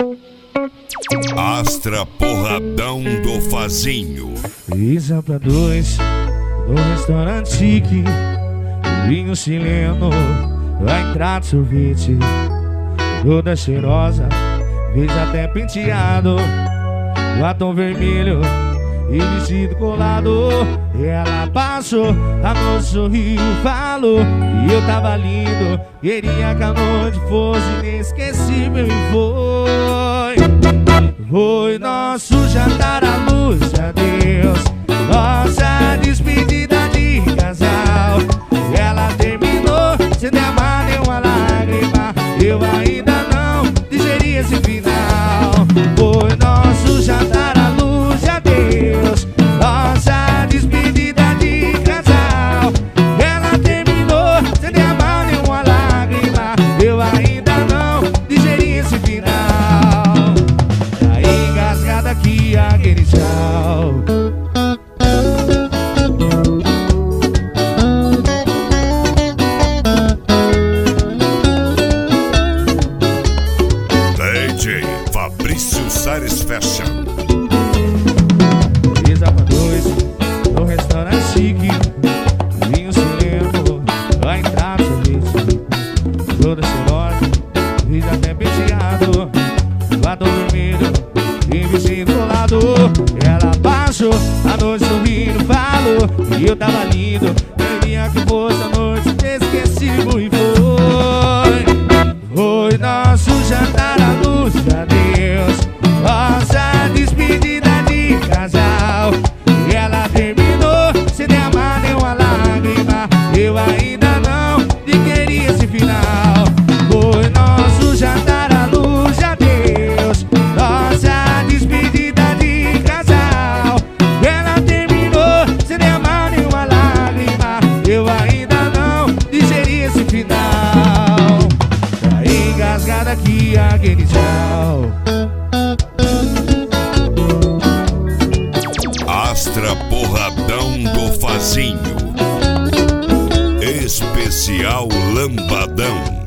Astra Porradão do Fazinho. Pizza pra dois no restaurante chique, vinho chileno, a entrada sorvete, toda cheirosa, vejo até penteado, batom vermelho e vestido colado. E ela passou, a noite sorriu, falou e eu tava lindo, queria que a noite fosse inesquecível. E foi nosso jantar à luz de Deus, nossa despedida de casal. Ela terminou sem derramar nenhuma lágrima, eu ainda não digeri esse final. Foi nosso jantar à luz de Deus, nossa despedida de casal. Ela terminou sem derramar nenhuma lágrima, eu ainda não digeri esse final. Tá engasgada aqui aquele tchau. DJ Fabrício Sares Fashion. Pizza pra dois no restaurante chique, vinho chileno, a entrada sorvete, toda cheirosa, fiz até penteado, batom vermelho e vestido colado. Ela baixou, a noite sorrindo, falou e eu tava lindo, queria que fosse a noite inesquecível. E foi nosso jantar à luz de Deus, nossa despedida de casal. E ela terminou sem derramar nenhuma lágrima, eu ainda não digeri esse final. Foi nosso jantar à luz de Deus, nossa despedida de casal. Ela terminou sem derramar nenhuma lágrima, eu ainda não digeri esse final. Tá engasgada aqui aquele tchau. Astra Porradão do Fazinho. Especial Lambadão.